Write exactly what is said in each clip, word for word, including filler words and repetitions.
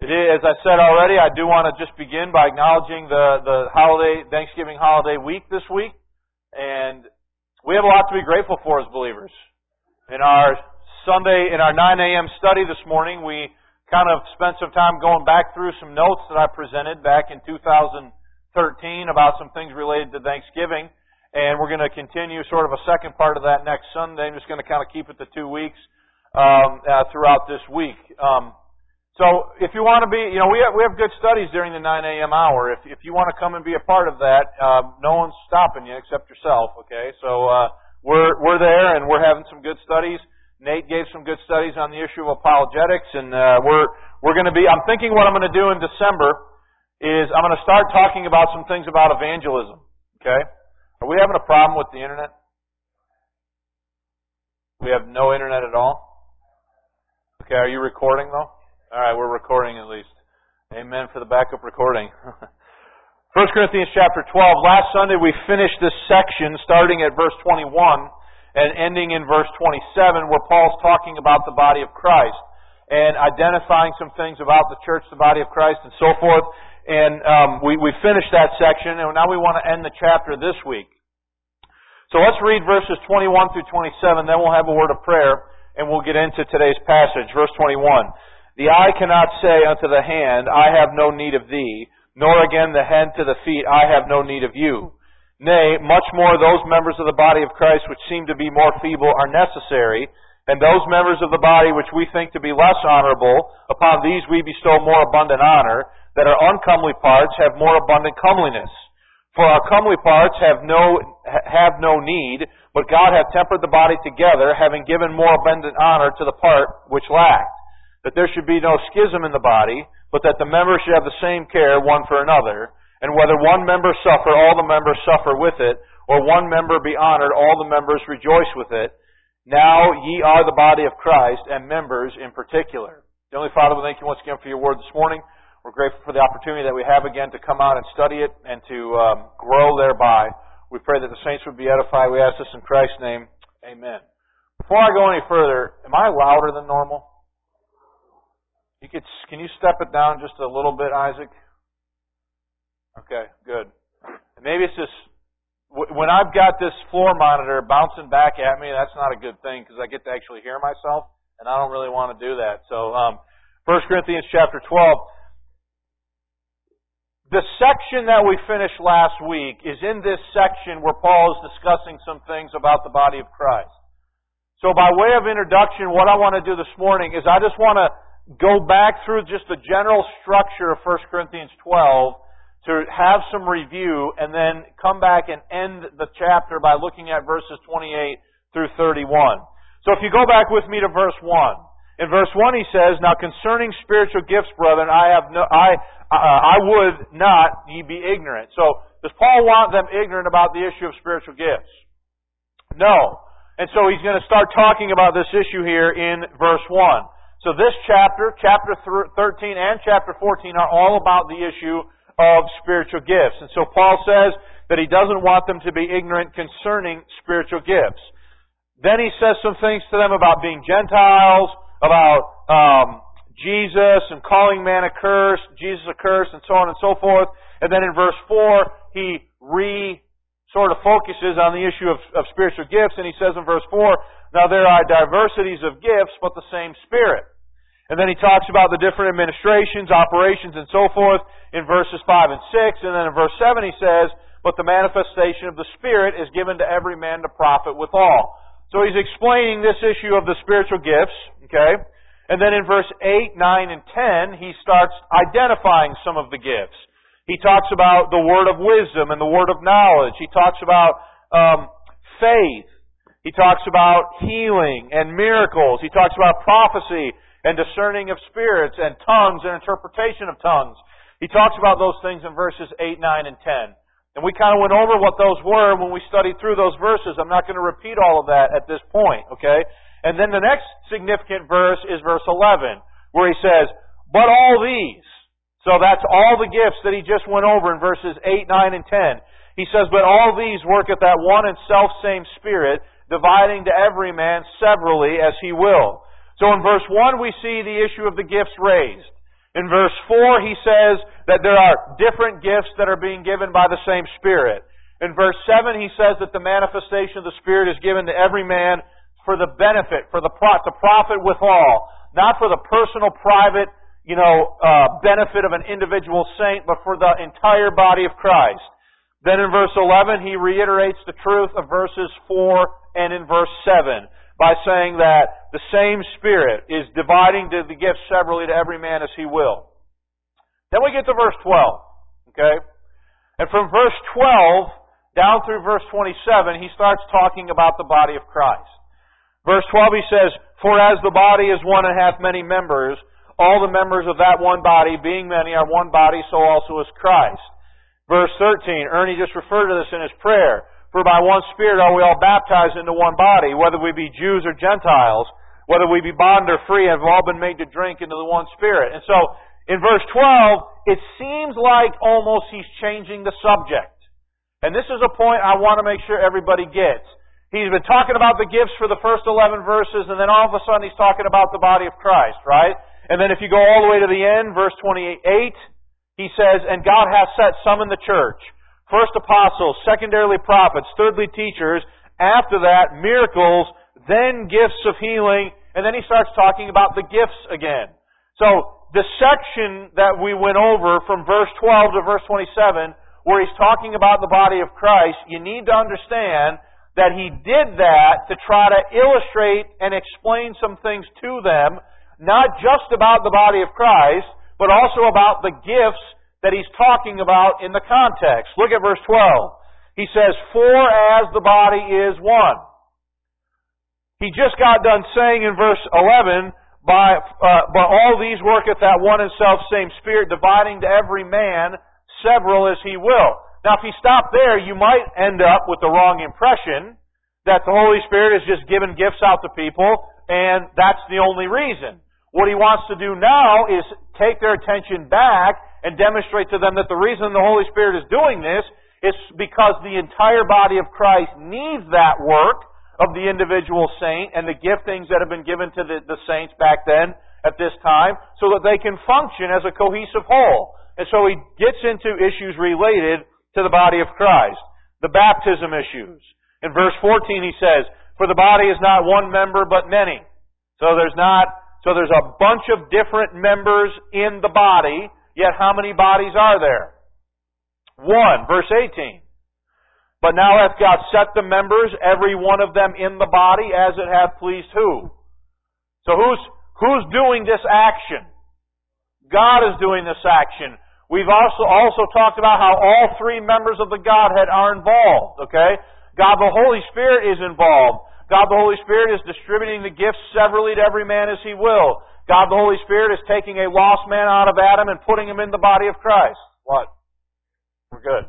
It is, as I said already, I do want to just begin by acknowledging the, the holiday, Thanksgiving holiday week this week. And we have a lot to be grateful for as believers. In our Sunday, in our nine a.m. study this morning, we kind of spent some time going back through some notes that I presented back in two thousand thirteen about some things related to Thanksgiving. And we're going to continue sort of a second part of that next Sunday. I'm just going to kind of keep it to two weeks um, uh, throughout this week. Um, So if you want to be, you know, we have, we have good studies during the nine a.m. hour. If if you want to come and be a part of that, uh, no one's stopping you except yourself, okay? So uh, we're we're there and we're having some good studies. Nate gave some good studies on the issue of apologetics, and uh, we're we're going to be, I'm thinking what I'm going to do in December is I'm going to start talking about some things about evangelism, okay? Are we having a problem with the internet? We have no internet at all? Okay, are you recording though? All right, we're recording at least. Amen for the backup recording. First Corinthians chapter twelve. Last Sunday we finished this section starting at verse twenty-one and ending in verse twenty-seven where Paul's talking about the body of Christ and identifying some things about the church, the body of Christ, and so forth. And um, we, we finished that section, and now we want to end the chapter this week. So let's read verses twenty-one through twenty-seven, then we'll have a word of prayer, and we'll get into today's passage. Verse twenty-one. The eye cannot say unto the hand, I have no need of thee, nor again the head to the feet, I have no need of you. Nay, much more those members of the body of Christ which seem to be more feeble are necessary, and those members of the body which we think to be less honorable, upon these we bestow more abundant honor, that our uncomely parts have more abundant comeliness. For our comely parts have no have no need, but God hath tempered the body together, having given more abundant honor to the part which lacked. That there should be no schism in the body, but that the members should have the same care one for another. And whether one member suffer, all the members suffer with it, or one member be honored, all the members rejoice with it. Now ye are the body of Christ, and members in particular. Heavenly Father, we thank you once again for your word this morning. We're grateful for the opportunity that we have again to come out and study it and to um, grow thereby. We pray that the saints would be edified. We ask this in Christ's name. Amen. Before I go any further, am I louder than normal? You could, can you step it down just a little bit, Isaac? Okay, good. And maybe it's just, when I've got this floor monitor bouncing back at me, that's not a good thing because I get to actually hear myself, and I don't really want to do that. So, um, First Corinthians chapter twelve. The section that we finished last week is in this section where Paul is discussing some things about the body of Christ. So by way of introduction, what I want to do this morning is I just want to go back through just the general structure of First Corinthians twelve to have some review and then come back and end the chapter by looking at verses twenty-eight through thirty-one. So if you go back with me to verse one. In verse one he says, Now concerning spiritual gifts, brethren, I have no, I, uh, I would not ye be ignorant. So does Paul want them ignorant about the issue of spiritual gifts? No. And so he's going to start talking about this issue here in verse one. So this chapter, chapter thirteen and chapter fourteen are all about the issue of spiritual gifts. And so Paul says that he doesn't want them to be ignorant concerning spiritual gifts. Then he says some things to them about being Gentiles, about um, Jesus and calling man accursed, Jesus accursed, and so on and so forth. And then in verse four, he re sort of focuses on the issue of, of spiritual gifts, and he says in verse four, Now there are diversities of gifts, but the same Spirit. And then he talks about the different administrations, operations, and so forth in verses five and six. And then in verse seven he says, But the manifestation of the Spirit is given to every man to profit withal. So he's explaining this issue of the spiritual gifts, okay? And then in verse eight, nine, and ten, he starts identifying some of the gifts. He talks about the word of wisdom and the word of knowledge. He talks about um, faith. He talks about healing and miracles. He talks about prophecy and discerning of spirits and tongues and interpretation of tongues. He talks about those things in verses eight, nine, and ten. And we kind of went over what those were when we studied through those verses. I'm not going to repeat all of that at this point, okay? And then the next significant verse is verse eleven, where he says, But all these. So that's all the gifts that he just went over in verses eight, nine, and ten. He says, But all these work at that one and self-same Spirit, dividing to every man severally as he will. So in verse one we see the issue of the gifts raised. In verse four, he says that there are different gifts that are being given by the same Spirit. In verse seven, he says that the manifestation of the Spirit is given to every man for the benefit, for the pro- to profit withal, not for the personal, private, you know, uh, benefit of an individual saint, but for the entire body of Christ. Then in verse eleven, he reiterates the truth of verses four and in verse seven by saying that the same Spirit is dividing the gifts severally to every man as he will. Then we get to verse twelve, okay? And from verse twelve down through verse twenty-seven, he starts talking about the body of Christ. Verse twelve, he says, "For as the body is one and hath many members, all the members of that one body, being many, are one body, so also is Christ." Verse thirteen, Ernie just referred to this in his prayer. "For by one Spirit are we all baptized into one body, whether we be Jews or Gentiles, whether we be bond or free, have all been made to drink into the one Spirit." And so, in verse twelve, it seems like almost he's changing the subject. And this is a point I want to make sure everybody gets. He's been talking about the gifts for the first eleven verses, and then all of a sudden he's talking about the body of Christ, right? And then if you go all the way to the end, verse twenty-eight, he says, "And God hath set some in the church, first apostles, secondarily prophets, thirdly teachers, after that miracles, then gifts of healing," and then he starts talking about the gifts again. So the section that we went over from verse twelve to verse twenty-seven, where he's talking about the body of Christ, you need to understand that he did that to try to illustrate and explain some things to them, not just about the body of Christ, but also about the gifts that he's talking about in the context. Look at verse twelve. He says, "For as the body is one." He just got done saying in verse eleven, by, uh, "But all these worketh that one and self same Spirit, dividing to every man several as he will." Now, if you stop there, you might end up with the wrong impression that the Holy Spirit is just giving gifts out to people, and that's the only reason. What he wants to do now is take their attention back and demonstrate to them that the reason the Holy Spirit is doing this is because the entire body of Christ needs that work of the individual saint and the giftings that have been given to the, the saints back then at this time so that they can function as a cohesive whole. And so he gets into issues related to the body of Christ. The baptism issues. In verse fourteen he says, "For the body is not one member but many." So there's not So there's a bunch of different members in the body, yet how many bodies are there? One. Verse eighteen. "But now hath God set the members, every one of them in the body, as it hath pleased" who? So who's, who's doing this action? God is doing this action. We've also, also talked about how all three members of the Godhead are involved, okay? God the Holy Spirit is involved. God the Holy Spirit is distributing the gifts severally to every man as he will. God the Holy Spirit is taking a lost man out of Adam and putting him in the body of Christ. What? We're good.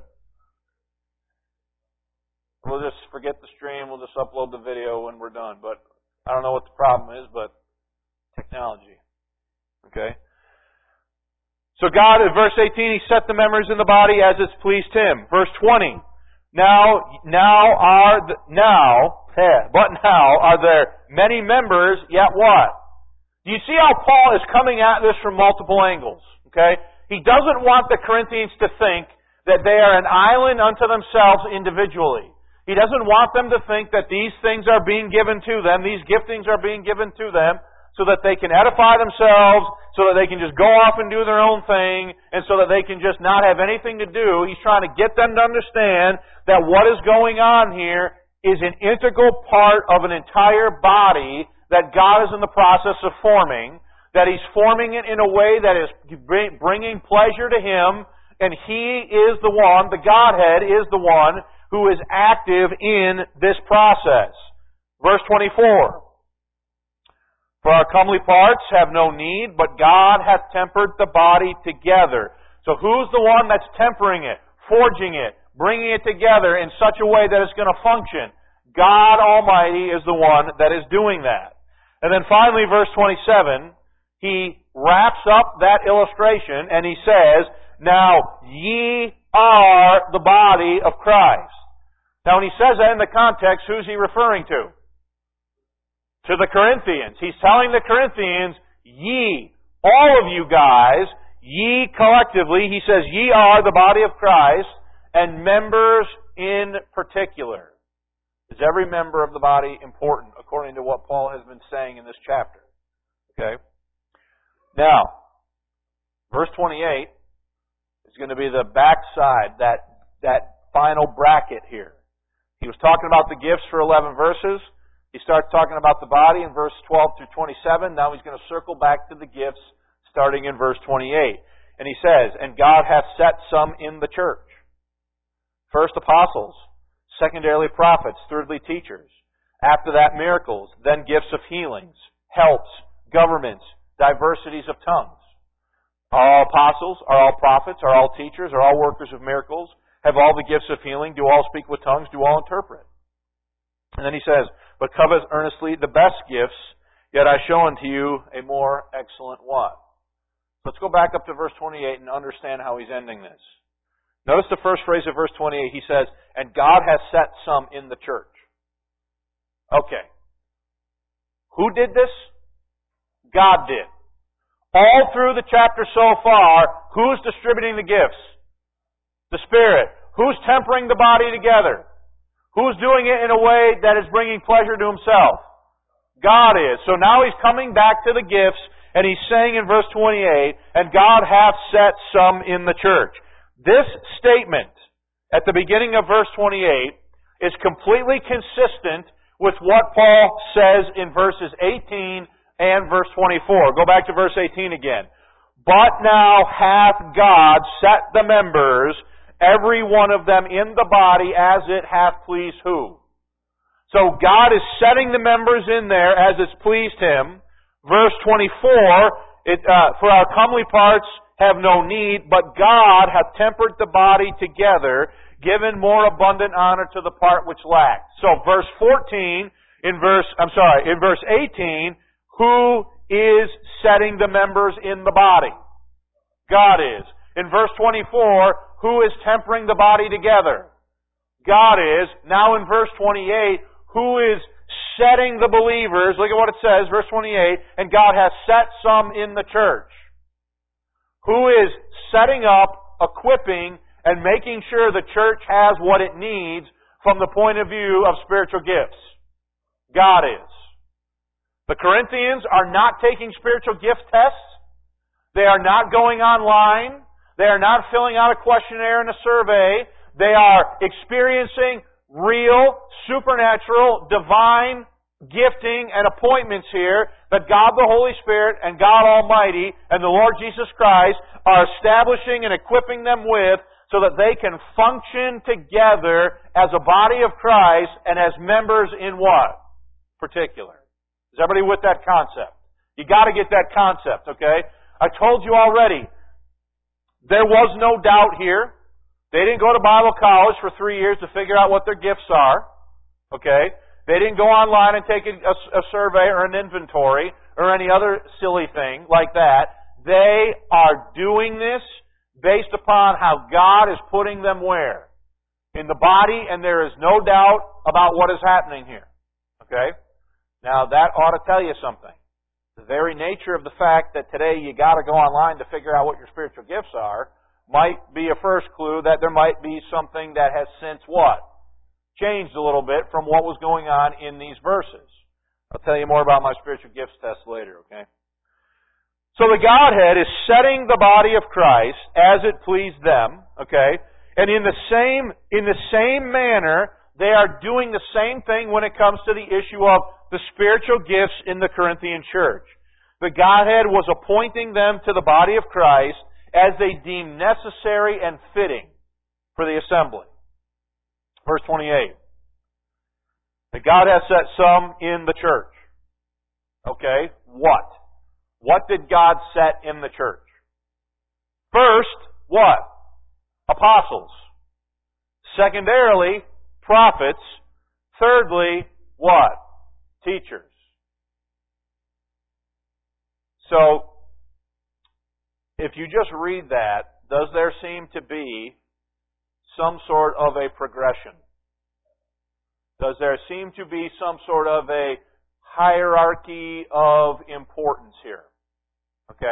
We'll just forget the stream. We'll just upload the video when we're done. But I don't know what the problem is, but technology. Okay? So God, in verse eighteen, He set the members in the body as it's pleased Him. Verse twenty. Now, now are the, now, but now are there many members, yet what? Do you see how Paul is coming at this from multiple angles? Okay? He doesn't want the Corinthians to think that they are an island unto themselves individually. He doesn't want them to think that these things are being given to them, these giftings are being given to them, so that they can edify themselves, so that they can just go off and do their own thing, and so that they can just not have anything to do. He's trying to get them to understand that what is going on here is an integral part of an entire body that God is in the process of forming, that He's forming it in a way that is bringing pleasure to Him, and He is the one, the Godhead is the one, who is active in this process. Verse twenty-four. For our comely parts have no need, but God hath tempered the body together. So who's the one that's tempering it, forging it, bringing it together in such a way that it's going to function? God Almighty is the one that is doing that. And then finally, verse twenty-seven, he wraps up that illustration and he says, now ye are the body of Christ. Now when he says that in the context, who's he referring to? To the Corinthians. He's telling the Corinthians, ye, all of you guys, Ye collectively, he says, ye are the body of Christ, and members in particular. Is every member of the body important, according to what Paul has been saying in this chapter? Okay. Now, verse twenty-eight is going to be the backside, that, that final bracket here. He was talking about the gifts for eleven verses. He starts talking about the body in verse twelve through twenty-seven. Now he's going to circle back to the gifts starting in verse twenty-eight. And he says, and God hath set some in the church. First apostles, secondarily prophets, thirdly teachers. After that miracles, then gifts of healings, helps, governments, diversities of tongues. Are all apostles? Are all prophets? Are all teachers? Are all workers of miracles? Have all the gifts of healing? Do all speak with tongues? Do all interpret? And then he says, but covet earnestly the best gifts, yet I show unto you a more excellent one. Let's go back up to verse twenty-eight and understand how he's ending this. Notice the first phrase of verse twenty-eight. He says, and God has set some in the church. Okay. Who did this? God did. All through the chapter so far, who's distributing the gifts? The Spirit. Who's tempering the body together? Who's doing it in a way that is bringing pleasure to Himself? God is. So now He's coming back to the gifts, and He's saying in verse twenty-eight, and God hath set some in the church. This statement at the beginning of verse twenty-eight is completely consistent with what Paul says in verses eighteen and verse twenty-four. Go back to verse eighteen again. But now hath God set the members, every one of them in the body, as it hath pleased who? So God is setting the members in there as it's pleased Him. Verse twenty-four, it, uh, for our comely parts have no need, but God hath tempered the body together, given more abundant honor to the part which lacked. So verse fourteen, in verse, I'm sorry, in verse eighteen, who is setting the members in the body? God is. In verse twenty-four, who is tempering the body together? God is. Now in verse twenty-eight, who is setting the believers? Look at what it says, verse twenty-eight, and God hath set some in the church. Who is setting up, equipping, and making sure the church has what it needs from the point of view of spiritual gifts? God is. The Corinthians are not taking spiritual gift tests. They are not going online. They are not filling out a questionnaire and a survey. They are experiencing real, supernatural, divine gifting and appointments here that God the Holy Spirit and God Almighty and the Lord Jesus Christ are establishing and equipping them with so that they can function together as a body of Christ and as members in what? Particular. Is everybody with that concept? You got to get that concept, okay? I told you already, there was no doubt here. They didn't go to Bible college for three years to figure out what their gifts are, okay? They didn't go online and take a, a survey or an inventory or any other silly thing like that. They are doing this based upon how God is putting them where? In the body, and there is no doubt about what is happening here. Okay? Now that ought to tell you something. The very nature of the fact that today you got to go online to figure out what your spiritual gifts are might be a first clue that there might be something that has since what? Changed a little bit from what was going on in these verses. I'll tell you more about my spiritual gifts test later, okay? So the Godhead is setting the body of Christ as it pleased them, okay? And in the same in the same manner, they are doing the same thing when it comes to the issue of the spiritual gifts in the Corinthian church. The Godhead was appointing them to the body of Christ as they deemed necessary and fitting for the assembly. Verse twenty-eight. That God has set some in the church. Okay, what? What did God set in the church? First, what? Apostles. Secondarily, prophets. Thirdly, what? Teachers. So, if you just read that, does there seem to be some sort of a progression? Does there seem to be some sort of a hierarchy of importance here? Okay?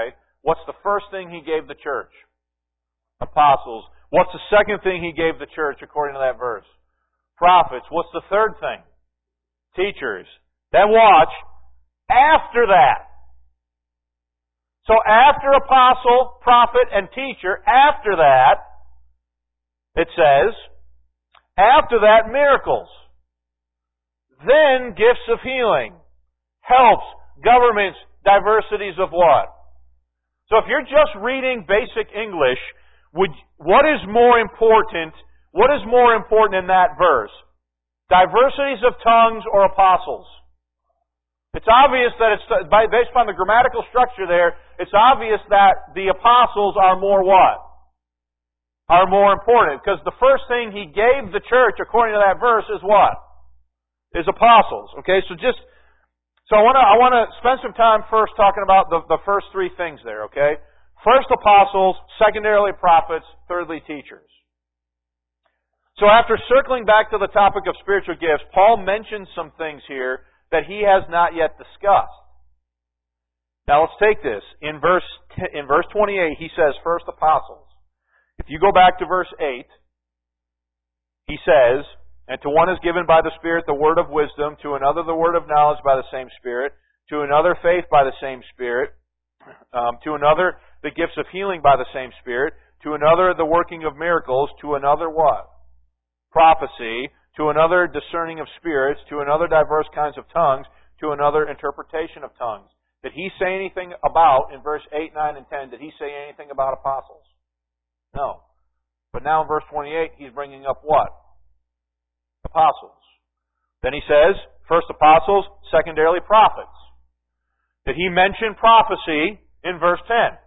What's the first thing He gave the church? Apostles. What's the second thing He gave the church according to that verse? Prophets. What's the third thing? Teachers. Then watch. After that. So after apostle, prophet, and teacher, after that, it says, after that, miracles. Then gifts of healing, helps, governments, diversities of what? So if you're just reading basic English, would, what is more important? What is more important in that verse? Diversities of tongues or apostles? It's obvious that it's, based upon the grammatical structure there, it's obvious that the apostles are more what? Are more important. Because the first thing He gave the church, according to that verse, is what? Is apostles. Okay, so just, so I want to I want to spend some time first talking about the, the first three things there, okay? First apostles, secondarily prophets, thirdly teachers. So after circling back to the topic of spiritual gifts, Paul mentions some things here that he has not yet discussed. Now let's take this. In verse in verse twenty-eight, he says, first apostles. If you go back to verse eight, he says, and to one is given by the Spirit the word of wisdom, to another the word of knowledge by the same Spirit, to another faith by the same Spirit, um, to another the gifts of healing by the same Spirit, to another the working of miracles, to another what? Prophecy, to another discerning of spirits, to another diverse kinds of tongues, to another interpretation of tongues. Did he say anything about, in verse eight, nine, and ten, did he say anything about apostles? No. But now in verse twenty-eight, he's bringing up what? Apostles. Then he says, first apostles, secondarily prophets. Did he mention prophecy in verse ten?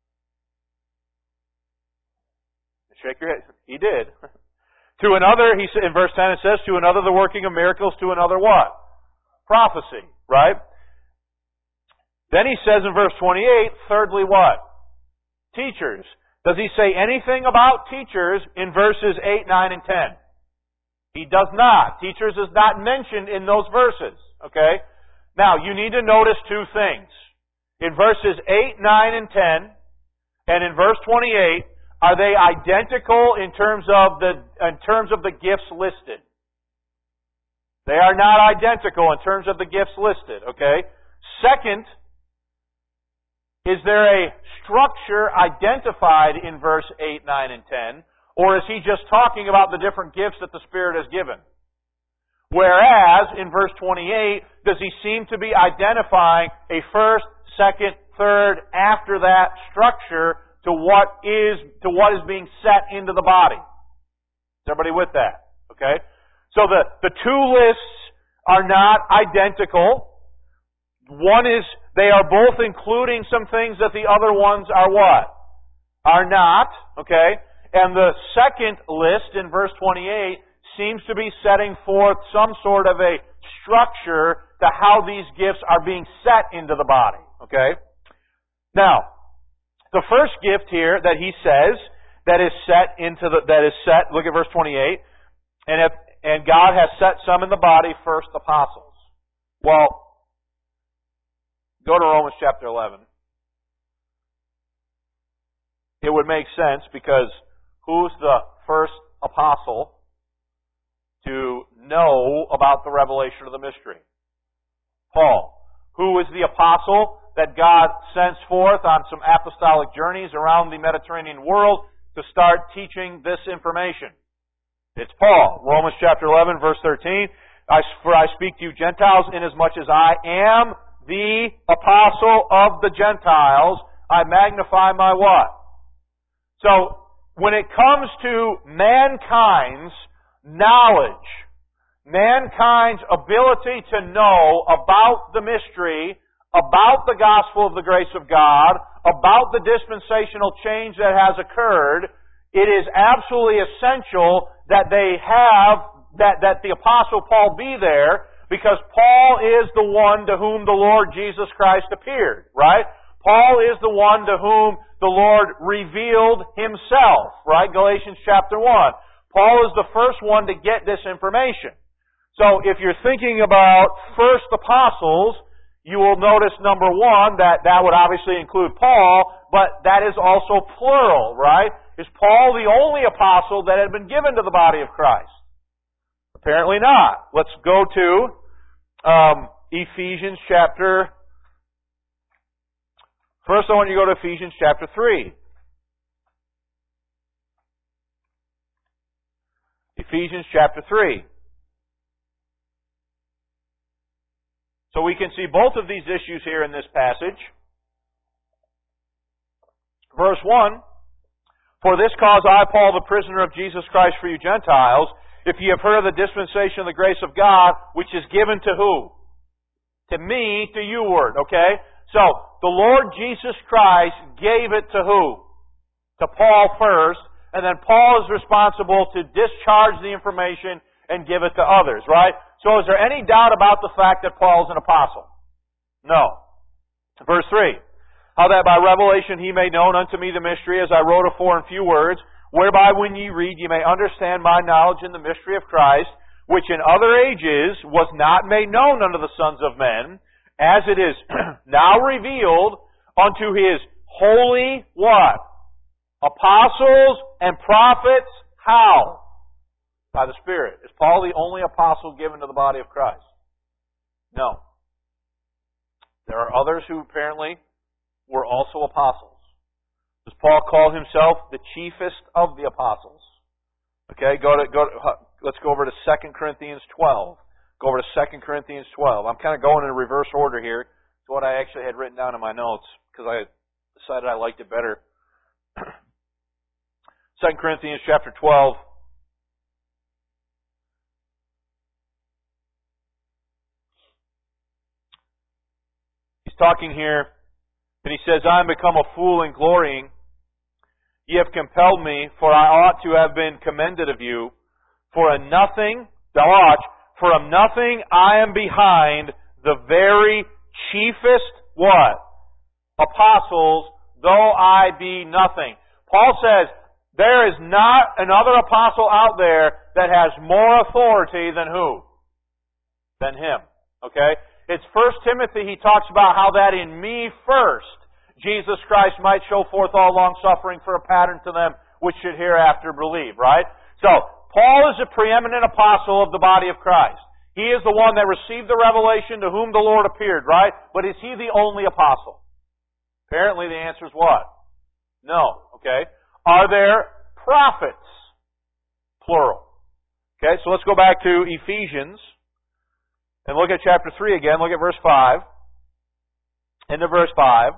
Shake your head. He did. To another, he in verse ten it says, to another the working of miracles, to another what? Prophecy, right? Then he says in verse twenty-eight, thirdly what? Teachers. Does he say anything about teachers in verses eight, nine, and ten? He does not. Teachers is not mentioned in those verses, okay? Now, you need to notice two things. In verses eight, nine, and ten, and in verse twenty-eight, are they identical in terms of the in terms of the gifts listed? They are not identical in terms of the gifts listed, okay? Second, is there a structure identified in verse eight, nine, and ten, or is he just talking about the different gifts that the Spirit has given? Whereas, in verse twenty-eight, does he seem to be identifying a first, second, third, after that structure to what is to what is being set into the body? Is everybody with that? Okay? So the, the two lists are not identical. One is, they are both including some things that the other ones are what? Are not. Okay? And the second list in verse twenty-eight seems to be setting forth some sort of a structure to how these gifts are being set into the body. Okay? Now, the first gift here that he says that is set into the that is set, look at verse twenty-eight, and if and God has set some in the body, first apostles. Well, go to Romans chapter eleven. It would make sense because who's the first apostle to know about the revelation of the mystery? Paul. Who is the apostle that God sends forth on some apostolic journeys around the Mediterranean world to start teaching this information? It's Paul. Romans chapter eleven, verse thirteen. I, for I speak to you Gentiles, inasmuch as I am the apostle of the Gentiles, I magnify my what? So, when it comes to mankind's knowledge, mankind's ability to know about the mystery, about the gospel of the grace of God, about the dispensational change that has occurred, it is absolutely essential that they have, that, that the Apostle Paul be there, because Paul is the one to whom the Lord Jesus Christ appeared, right? Paul is the one to whom the Lord revealed Himself, right? Galatians chapter one. Paul is the first one to get this information. So if you're thinking about first apostles, you will notice, number one, that that would obviously include Paul, but that is also plural, right? Is Paul the only apostle that had been given to the body of Christ? Apparently not. Let's go to um, Ephesians chapter... First, I want you to go to Ephesians chapter three. Ephesians chapter three. So we can see both of these issues here in this passage. Verse one, "For this cause I, Paul, the prisoner of Jesus Christ for you Gentiles, if ye have heard of the dispensation of the grace of God, which is given to who? To me, to you word," okay? So, the Lord Jesus Christ gave it to who? To Paul first, and then Paul is responsible to discharge the information and give it to others, right? So is there any doubt about the fact that Paul is an apostle? No. Verse three, "How that by revelation he made known unto me the mystery, as I wrote afore in few words, whereby when ye read ye may understand my knowledge in the mystery of Christ, which in other ages was not made known unto the sons of men, as it is now revealed unto his holy," what? "Apostles and prophets." How? By the Spirit. Is Paul the only apostle given to the body of Christ? No. There are others who apparently were also apostles. Does Paul call himself the chiefest of the apostles? Okay, go to go to, let's go over to Second Corinthians twelve. Go over to Second Corinthians twelve. I'm kind of going in reverse order here to what I actually had written down in my notes because I decided I liked it better. Second Corinthians chapter twelve. He's talking here, and he says, "I am become a fool in glorying. Ye have compelled me, for I ought to have been commended of you. For a nothing," thou watch, "for of nothing I am behind the very chiefest," what? "Apostles, though I be nothing." Paul says, there is not another apostle out there that has more authority than who? Than him. Okay? It's First Timothy, he talks about how that in me first, Jesus Christ might show forth all long suffering for a pattern to them which should hereafter believe, right? So, Paul is a preeminent apostle of the body of Christ. He is the one that received the revelation to whom the Lord appeared, right? But is he the only apostle? Apparently the answer is what? No. Okay? Are there prophets? Plural. Okay, so let's go back to Ephesians and look at chapter three again. Look at verse five. Into verse five.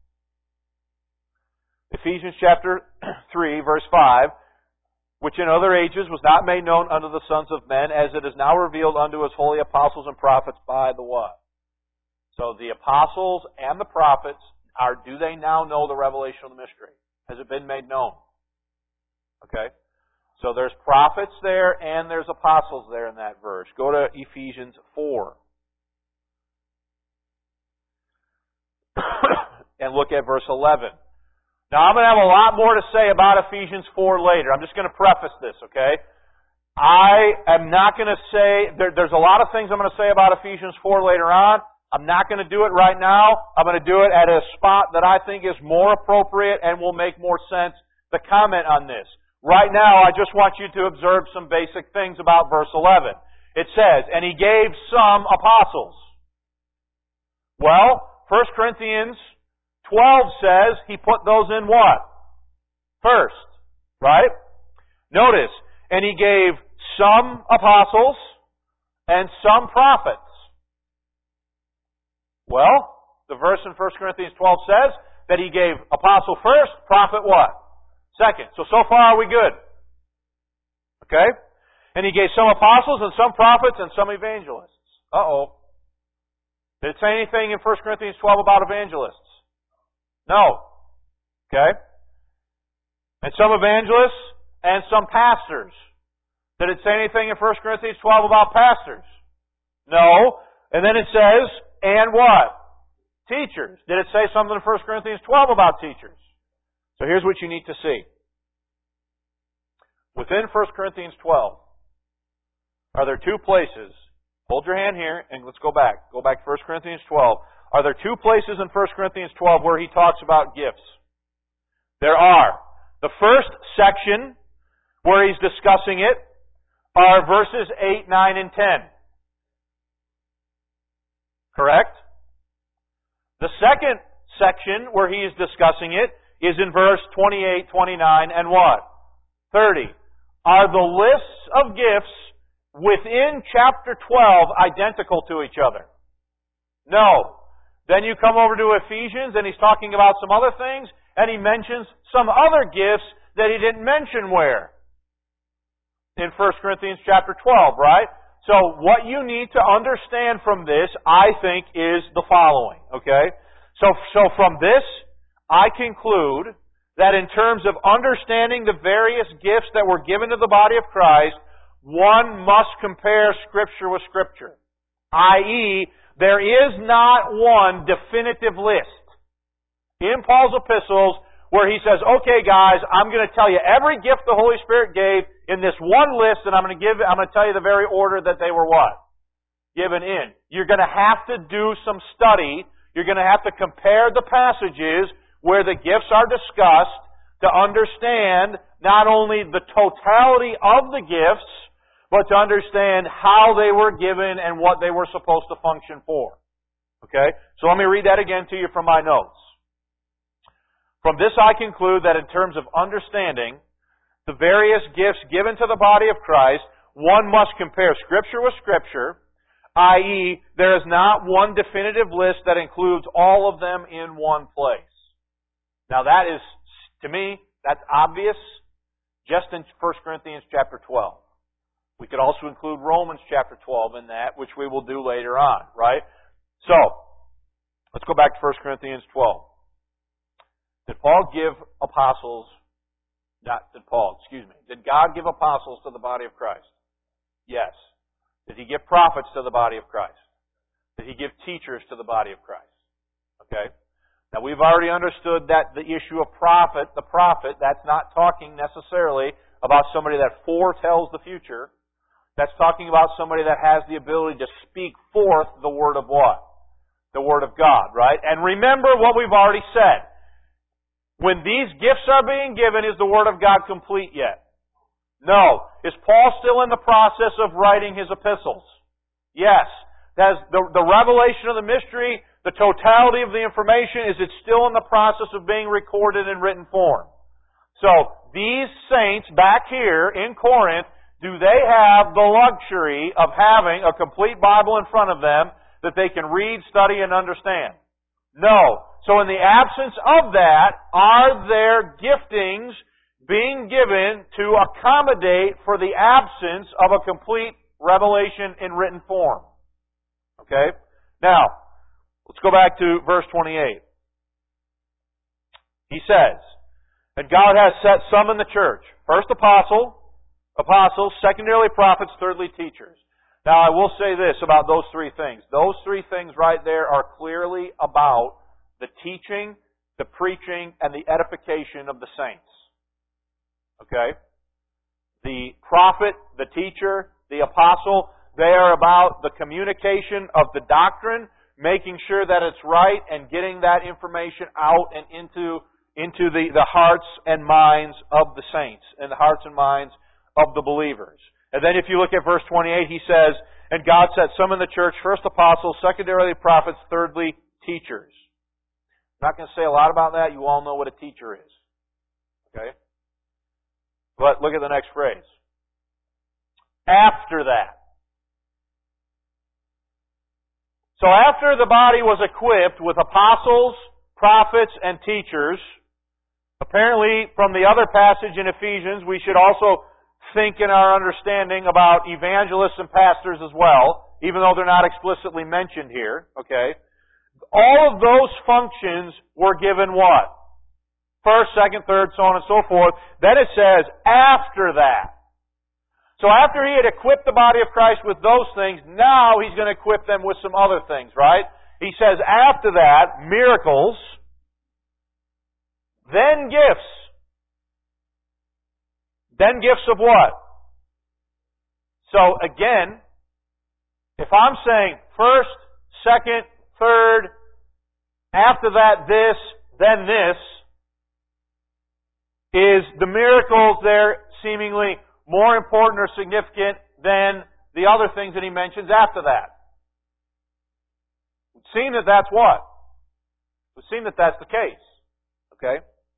Ephesians chapter three, verse five. "Which in other ages was not made known unto the sons of men, as it is now revealed unto his holy apostles and prophets by the" what? So the apostles and the prophets, are, do they now know the revelation of the mystery? Has it been made known? Okay? So there's prophets there and there's apostles there in that verse. Go to Ephesians four. And look at verse eleven. Now, I'm going to have a lot more to say about Ephesians four later. I'm just going to preface this, okay? I am not going to say, there, there's a lot of things I'm going to say about Ephesians four later on. I'm not going to do it right now. I'm going to do it at a spot that I think is more appropriate and will make more sense to comment on this. Right now, I just want you to observe some basic things about verse eleven. It says, "And he gave some apostles." Well, First Corinthians twelve says he put those in what? First. Right? Notice, "And he gave some apostles and some prophets." Well, the verse in First Corinthians twelve says that he gave apostle first, prophet what? Second. So, so far are we good? Okay? "And he gave some apostles and some prophets and some evangelists." Uh-oh. Did it say anything in First Corinthians twelve about evangelists? No. Okay? "And some evangelists and some pastors." Did it say anything in First Corinthians twelve about pastors? No. And then it says, "and what? Teachers." Did it say something in First Corinthians twelve about teachers? So here's what you need to see. Within First Corinthians twelve, are there two places hold your hand here and let's go back. Go back to First Corinthians twelve. Are there two places in First Corinthians twelve where he talks about gifts? There are. The first section where he's discussing it are verses eight, nine, and ten. Correct? The second section where he is discussing it is in verse twenty-eight, twenty-nine, and what? thirty. Are the lists of gifts within chapter twelve identical to each other? No. Then you come over to Ephesians and he's talking about some other things and he mentions some other gifts that he didn't mention where? In First Corinthians chapter twelve, right? So what you need to understand from this, I think, is the following, okay? So, so from this, I conclude that in terms of understanding the various gifts that were given to the body of Christ, one must compare Scripture with Scripture. that is, there is not one definitive list in Paul's epistles where he says, okay guys, I'm going to tell you every gift the Holy Spirit gave in this one list, and I'm going to give, I'm going to tell you the very order that they were what? Given in. You're going to have to do some study. You're going to have to compare the passages where the gifts are discussed to understand not only the totality of the gifts, but to understand how they were given and what they were supposed to function for. Okay? So let me read that again to you from my notes. From this I conclude that in terms of understanding the various gifts given to the body of Christ, one must compare Scripture with Scripture, that is, there is not one definitive list that includes all of them in one place. Now that is, to me, that's obvious just in First Corinthians chapter twelve. We could also include Romans chapter twelve in that, which we will do later on, right? So, let's go back to First Corinthians twelve. Did Paul give apostles, not did Paul, excuse me, did God give apostles to the body of Christ? Yes. Did He give prophets to the body of Christ? Did He give teachers to the body of Christ? Okay? Now we've already understood that the issue of prophet, the prophet, that's not talking necessarily about somebody that foretells the future. That's talking about somebody that has the ability to speak forth the Word of what? The Word of God, right? And remember what we've already said. When these gifts are being given, is the Word of God complete yet? No. Is Paul still in the process of writing his epistles? Yes. Has the, the revelation of the mystery, the totality of the information, is it still in the process of being recorded in written form? So, these saints back here in Corinth, do they have the luxury of having a complete Bible in front of them that they can read, study, and understand? No. So in the absence of that, are there giftings being given to accommodate for the absence of a complete revelation in written form? Okay? Now, let's go back to verse twenty-eight. He says, and God has set some in the church. First apostle, apostles, secondarily prophets, thirdly teachers. Now I will say this about those three things. Those three things right there are clearly about the teaching, the preaching, and the edification of the saints. Okay? The prophet, the teacher, the apostle, they are about the communication of the doctrine, making sure that it's right and getting that information out and into, into the, the hearts and minds of the saints and the hearts and minds of the believers. And then if you look at verse twenty-eight, he says, and God set some in the church, first apostles, secondarily prophets, thirdly teachers. I'm not going to say a lot about that. You all know what a teacher is. Okay? But look at the next phrase. After that. So after the body was equipped with apostles, prophets, and teachers, apparently from the other passage in Ephesians, we should also think in our understanding about evangelists and pastors as well, even though they're not explicitly mentioned here, okay? All of those functions were given what? First, second, third, so on and so forth. Then it says, after that. So after he had equipped the body of Christ with those things, now he's going to equip them with some other things, right? He says, after that, miracles, then gifts. Then gifts of what? So again, If I'm saying first, second, third, after that this, then this, is the miracles there seemingly more important or significant than the other things that he mentions after that? It would seem that that's what? It would seem that that's the case. Okay?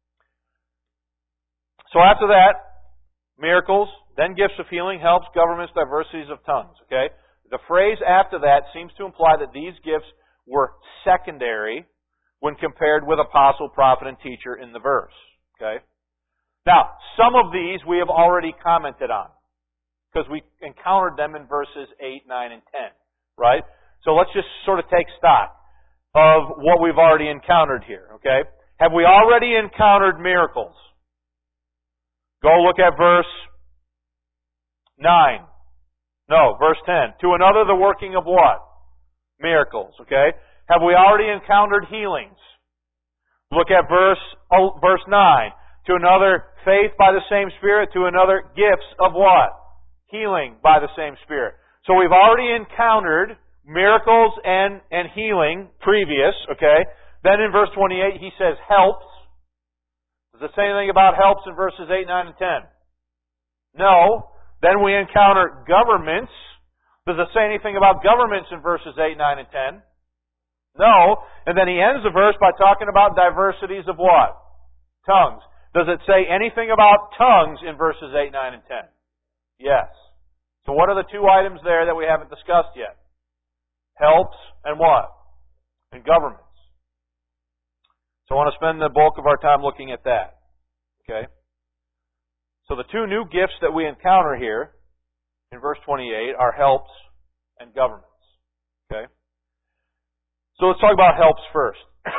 So after that, miracles, then gifts of healing, helps, governments, diversities of tongues. Okay? The phrase after that seems to imply that these gifts were secondary when compared with apostle, prophet, and teacher in the verse. Okay? Now, some of these we have already commented on because we encountered them in verses eight, nine, and ten. Right? So let's just sort of take stock of what we've already encountered here. Okay? Have we already encountered miracles? Go look at verse nine. No, verse ten. To another the working of what? Miracles. Okay? Have we already encountered healings? Look at verse oh, verse nine. To another faith by the same Spirit. To another gifts of what? Healing by the same Spirit. So we've already encountered miracles and, and healing previous. Okay? Then in verse twenty-eight he says helps. Does it say anything about helps in verses eight, nine, and ten? No. Then we encounter governments. Does it say anything about governments in verses eight, nine, and ten? No. And then he ends the verse by talking about diversities of what? Tongues. Does it say anything about tongues in verses eight, nine, and ten? Yes. So what are the two items there that we haven't discussed yet? Helps and what? And governments. So I want to spend the bulk of our time looking at that. Okay? So the two new gifts that we encounter here in verse twenty-eight are helps and governments. Okay? So let's talk about helps first.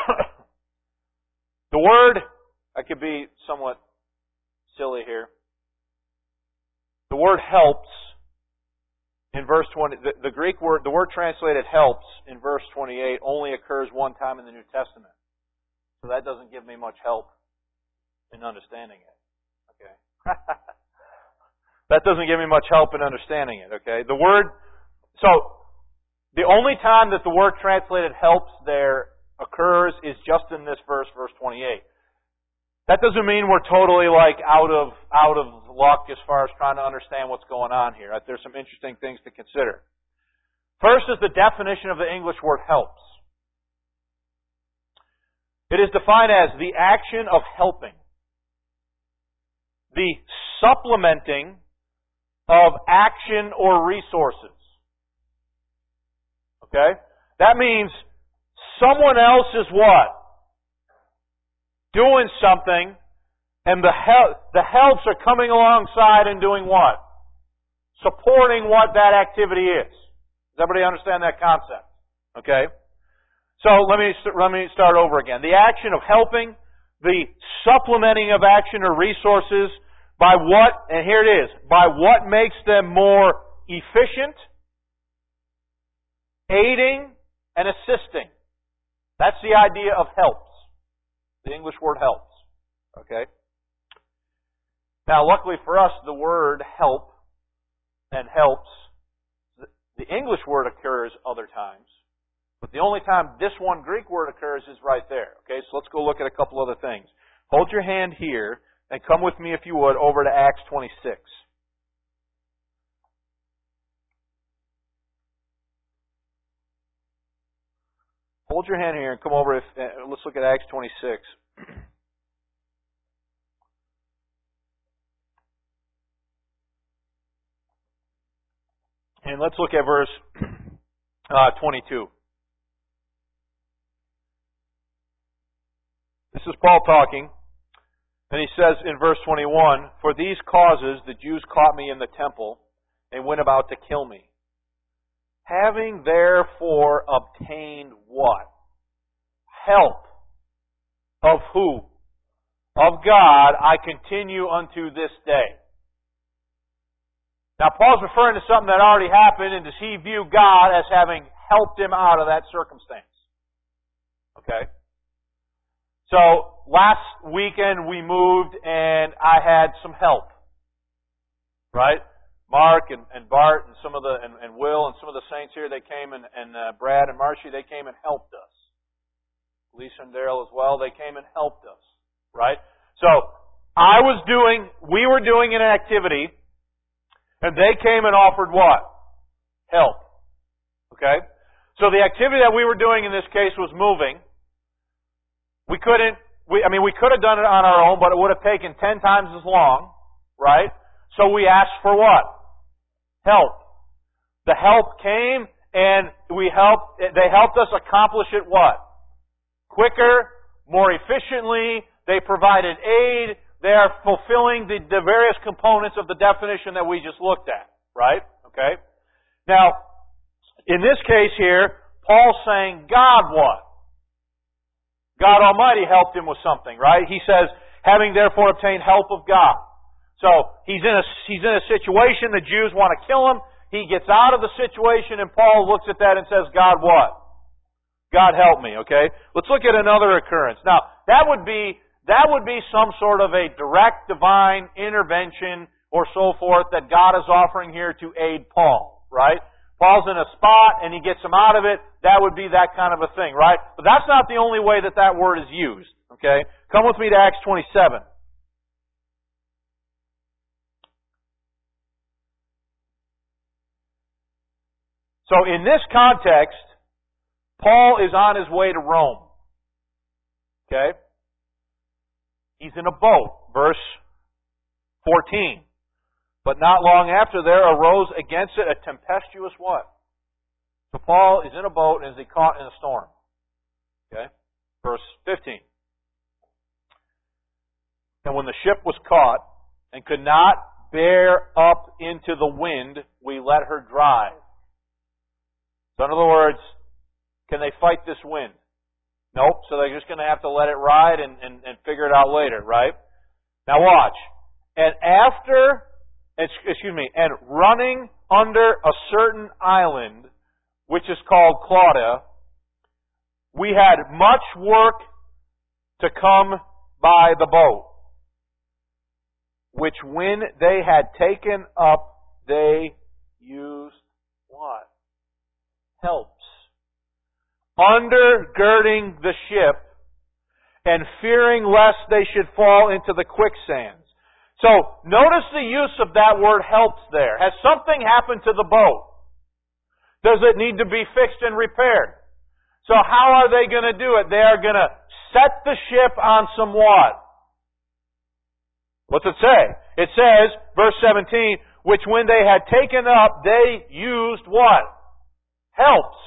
The word, I could be somewhat silly here. The word helps in verse twenty, the, the Greek word, the word translated helps in verse twenty-eight only occurs one time in the New Testament. So that doesn't give me much help in understanding it. Okay? That doesn't give me much help in understanding it. Okay? The word, so the only time that the word translated helps there occurs is just in this verse, verse twenty-eight. That doesn't mean we're totally like out of out of luck as far as trying to understand what's going on here. There's some interesting things to consider. First is the definition of the English word helps. It is defined as the action of helping, the supplementing of action or resources. Okay? That means someone else is what? Doing something, and the help, the helps are coming alongside and doing what? Supporting what that activity is. Does everybody understand that concept? Okay? So let me let me start over again. The action of helping, the supplementing of action or resources by what, and here it is, by what makes them more efficient, aiding, and assisting. That's the idea of helps. The English word helps. Okay? Now, luckily for us, the word help and helps, the English word occurs other times. But the only time this one Greek word occurs is right there. Okay, so let's go look at a couple other things. Hold your hand here and come with me, if you would, over to Acts twenty-six. Hold your hand here and come over. If, uh, let's look at Acts twenty-six. And let's look at verse uh, twenty-two. This is Paul talking, and he says in verse twenty-one, "For these causes the Jews caught me in the temple and went about to kill me. Having therefore obtained" what? "Help." Of who? Of God, I continue unto this day. Now, Paul's referring to something that already happened, and does he view God as having helped him out of that circumstance? Okay? So, last weekend we moved, and I had some help. Right? Mark and, and Bart and some of the and, and Will and some of the saints here, they came and, and uh, Brad and Marcy, they came and helped us. Lisa and Daryl as well, they came and helped us. Right? So, I was doing, we were doing an activity, and they came and offered what? Help. Okay? So the activity that we were doing in this case was moving. We couldn't, we, I mean, we could have done it on our own, but it would have taken ten times as long. Right? So we asked for what? Help. The help came, and we helped, they helped us accomplish it what? Quicker, more efficiently. They provided aid. They are fulfilling the, the various components of the definition that we just looked at. Right? Okay? Now, in this case here, Paul's saying God what? God Almighty helped him with something, right? He says, having therefore obtained help of God. So, he's in a, he's in a situation, the Jews want to kill him. He gets out of the situation, and Paul looks at that and says, God what? God help me, okay? Let's look at another occurrence. Now, that would be That would be some sort of a direct divine intervention or so forth that God is offering here to aid Paul, right? Paul's in a spot and he gets him out of it. That would be that kind of a thing, right? But that's not the only way that that word is used, okay? Come with me to Acts twenty-seven. So in this context, Paul is on his way to Rome, okay? He's in a boat, verse fourteen. But not long after there arose against it a tempestuous what? So Paul is in a boat and is he caught in a storm. Okay? Verse fifteen. And when the ship was caught and could not bear up into the wind, we let her drive. So in other words, can they fight this wind? Nope, so they're just going to have to let it ride and, and, and figure it out later, right? Now watch. And after, excuse me, and running under a certain island, which is called Claudia, we had much work to come by the boat, which when they had taken up, they used what? Helps. Undergirding the ship and fearing lest they should fall into the quicksands. So, notice the use of that word helps there. Has something happened to the boat? Does it need to be fixed and repaired? So how are they going to do it? They are going to set the ship on some what? What's it say? It says, verse seventeen, which when they had taken up, they used what? Helps.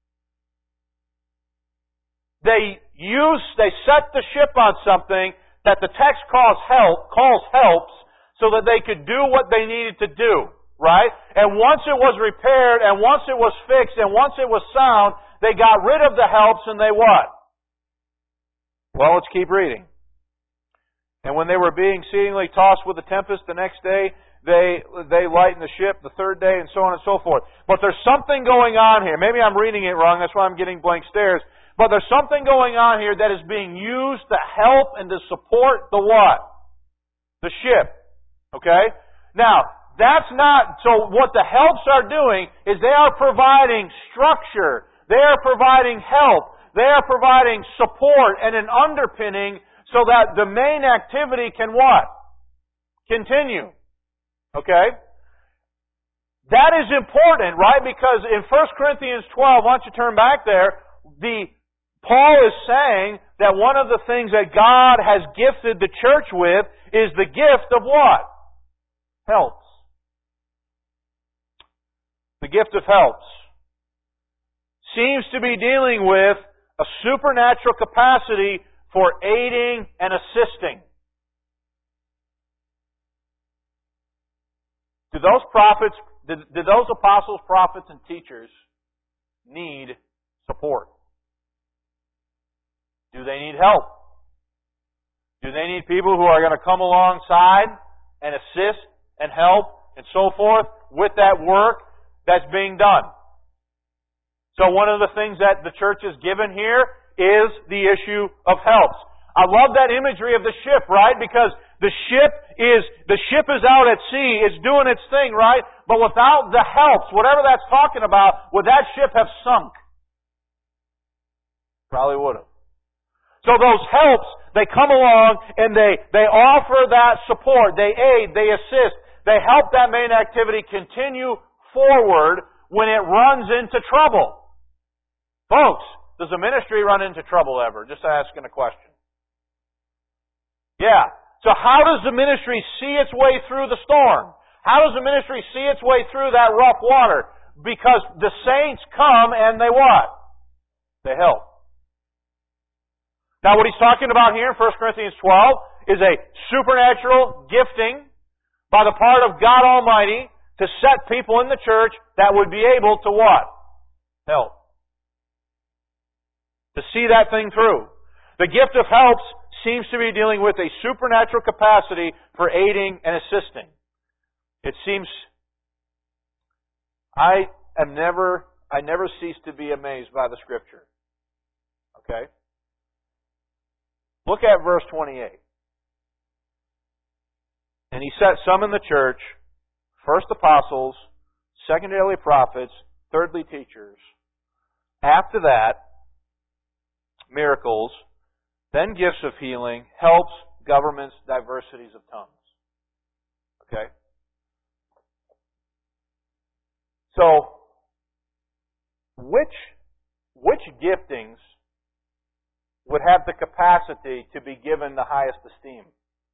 They use, they set the ship on something that the text calls help, calls helps, so that they could do what they needed to do, right? And once it was repaired, and once it was fixed, and once it was sound, they got rid of the helps and they what? Well, let's keep reading. And when they were being exceedingly tossed with the tempest the next day, they they lightened the ship the third day, and so on and so forth. But there's something going on here. Maybe I'm reading it wrong, that's why I'm getting blank stares. But there's something going on here that is being used to help and to support the what? The ship. Okay? Now, that's not, so what the helps are doing is they are providing structure. They are providing help. They are providing support and an underpinning so that the main activity can what? Continue. Okay? That is important, right? Because in First Corinthians twelve, why don't you turn back there, the Paul is saying that one of the things that God has gifted the church with is the gift of what? Helps. The gift of helps seems to be dealing with a supernatural capacity for aiding and assisting. Do those prophets, did, did those apostles, prophets, and teachers need support? Do they need help? Do they need people who are going to come alongside and assist and help and so forth with that work that's being done? So one of the things that the church is given here is the issue of helps. I love that imagery of the ship, right? Because The ship is, the ship is out at sea. It's doing its thing, right? But without the helps, whatever that's talking about, would that ship have sunk? Probably would have. So those helps, they come along and they, they offer that support. They aid, they assist. They help that main activity continue forward when it runs into trouble. Folks, does the ministry run into trouble ever? Just asking a question. Yeah. So how does the ministry see its way through the storm? How does the ministry see its way through that rough water? Because the saints come and they what? They help. Now what he's talking about here in First Corinthians twelve is a supernatural gifting by the part of God Almighty to set people in the church that would be able to what? Help. To see that thing through. The gift of helps seems to be dealing with a supernatural capacity for aiding and assisting. It seems, I am never, I never cease to be amazed by the Scripture. Okay? Look at verse twenty-eight. And he set some in the church, first apostles, secondarily prophets, thirdly teachers. After that, miracles, then gifts of healing, helps, governments, diversities of tongues. Okay? So, which, which giftings would have the capacity to be given the highest esteem?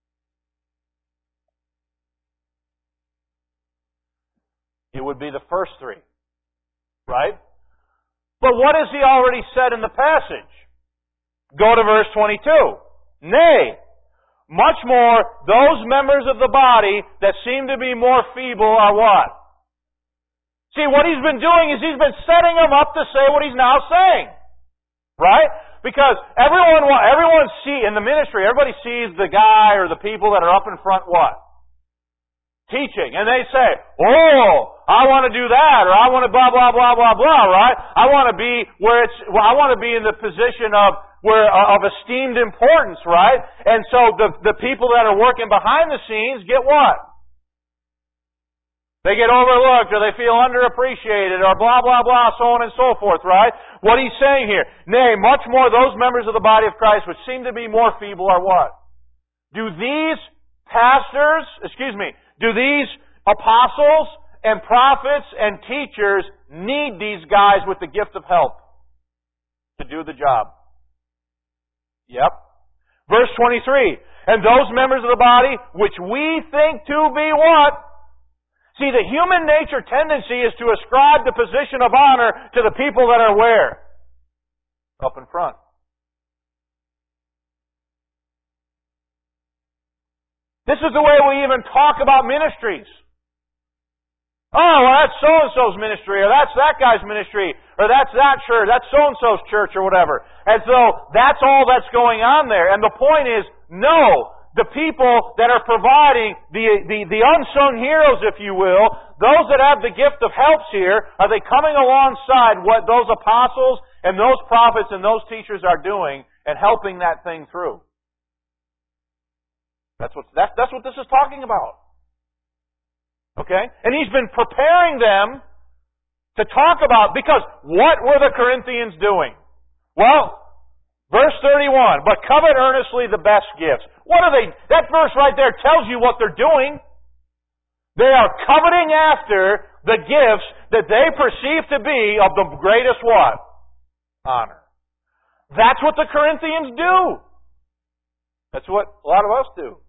It would be the first three. Right? But what has he already said in the passage? Go to verse twenty-two. Nay, much more, those members of the body that seem to be more feeble are what? See, what he's been doing is he's been setting them up to say what he's now saying. Right? Because everyone, everyone see in the ministry, everybody sees the guy or the people that are up in front what? Teaching. And they say, oh, I want to do that, or I want to blah, blah, blah, blah, blah, right? I want to be where it's, well, I want to be in the position of where, of esteemed importance, right? And so the, the people that are working behind the scenes get what? They get overlooked, or they feel underappreciated, or blah, blah, blah, so on and so forth, right? What he's saying here, nay, much more those members of the body of Christ which seem to be more feeble are what? Do these pastors, excuse me, do these apostles and prophets and teachers need these guys with the gift of help to do the job? Yep. Verse twenty-three, and those members of the body which we think to be what? See, the human nature tendency is to ascribe the position of honor to the people that are where? Up in front. This is the way we even talk about ministries. Oh, well, that's so-and-so's ministry, or that's that guy's ministry, or that's that church, that's so-and-so's church, or whatever. As though that's all that's going on there. And the point is, no. The people that are providing, the, the, the unsung heroes, if you will, those that have the gift of helps here, are they coming alongside what those apostles and those prophets and those teachers are doing and helping that thing through? That's what, that's, that's what this is talking about. Okay? And he's been preparing them to talk about, because what were the Corinthians doing? Well, verse thirty-one, but covet earnestly the best gifts. What are they? That verse right there tells you what they're doing. They are coveting after the gifts that they perceive to be of the greatest what? Honor. That's what the Corinthians do. That's what a lot of us do.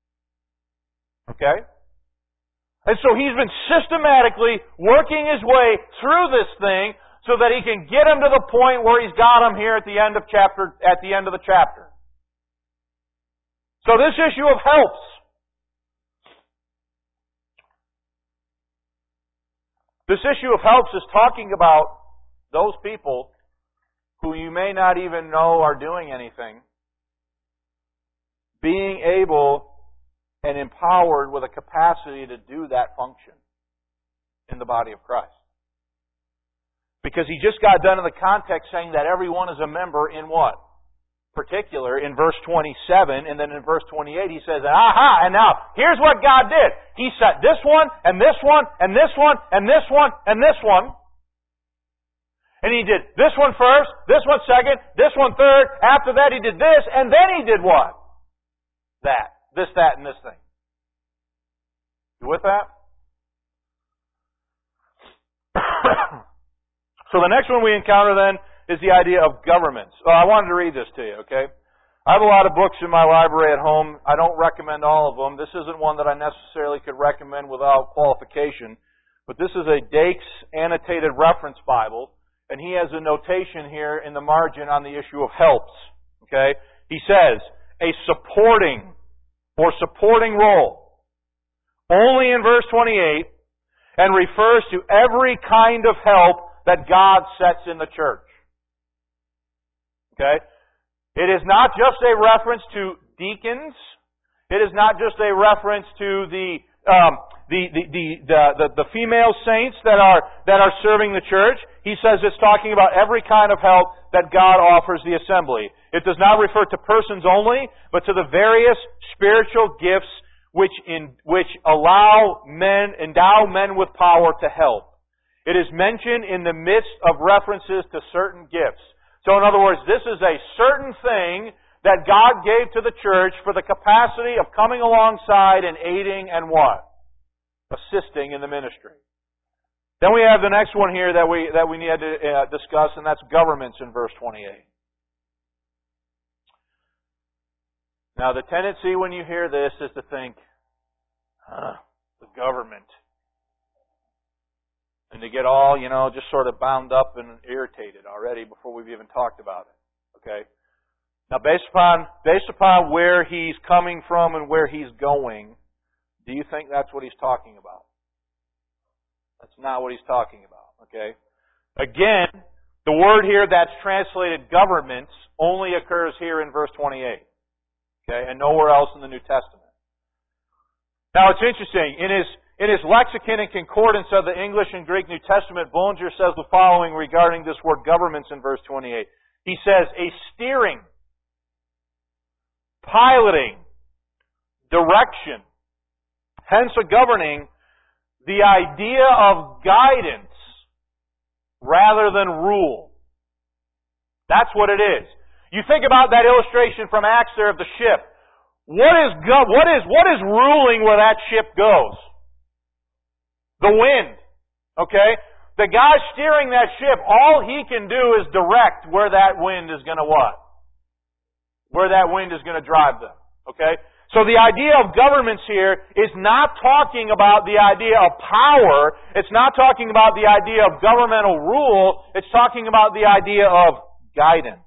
Okay? And so he's been systematically working his way through this thing so that he can get him to the point where he's got him here at the end of chapter, at the end of the chapter. So this issue of helps. This issue of helps is talking about those people who you may not even know are doing anything, being able and empowered with a capacity to do that function in the body of Christ. Because he just got done in the context saying that everyone is a member in what? particular in verse twenty-seven, and then in verse twenty-eight he says, aha, and now, here's what God did. He set this one, and this one, and this one, and this one, and this one. And He did this one first, this one second, this one third. After that He did this, and then He did what? That. This, that, and this thing. You with that? So the next one we encounter then is the idea of governments. Oh, I wanted to read this to you, okay? I have a lot of books in my library at home. I don't recommend all of them. This isn't one that I necessarily could recommend without qualification. But this is a Dake's Annotated Reference Bible. And he has a notation here in the margin on the issue of helps. Okay? He says, a supporting or supporting role. Only in verse twenty-eight, and refers to every kind of help that God sets in the church. Okay? It is not just a reference to deacons. It is not just a reference to the um, the, the, the, the, the, the female saints that are that are serving the church. He says it's talking about every kind of help that God offers the assembly. It does not refer to persons only, but to the various spiritual gifts which in which allow men, endow men with power to help. It is mentioned in the midst of references to certain gifts. So in other words, this is a certain thing that God gave to the church for the capacity of coming alongside and aiding and what? Assisting in the ministry. Then we have the next one here that we that we need to uh, discuss, and that's governments in verse twenty-eight. Now the tendency when you hear this is to think, huh, the government. And to get all, you know, just sort of bound up and irritated already before we've even talked about it. Okay? Now based upon based upon where he's coming from and where he's going, do you think that's what he's talking about? That's not what he's talking about. Okay? Again, the word here that's translated governments only occurs here in verse twenty-eight. Okay? And nowhere else in the New Testament. Now it's interesting. In his In his lexicon and concordance of the English and Greek New Testament, Bullinger says the following regarding this word governments in verse twenty-eight. He says, a steering, piloting, direction, hence a governing, the idea of guidance rather than rule. That's what it is. You think about that illustration from Acts there of the ship. What is, go- what is, what is ruling where that ship goes? The wind. Okay? The guy steering that ship, all he can do is direct where that wind is going to what? Where that wind is going to drive them. Okay? So the idea of governments here is not talking about the idea of power. It's not talking about the idea of governmental rule. It's talking about the idea of guidance.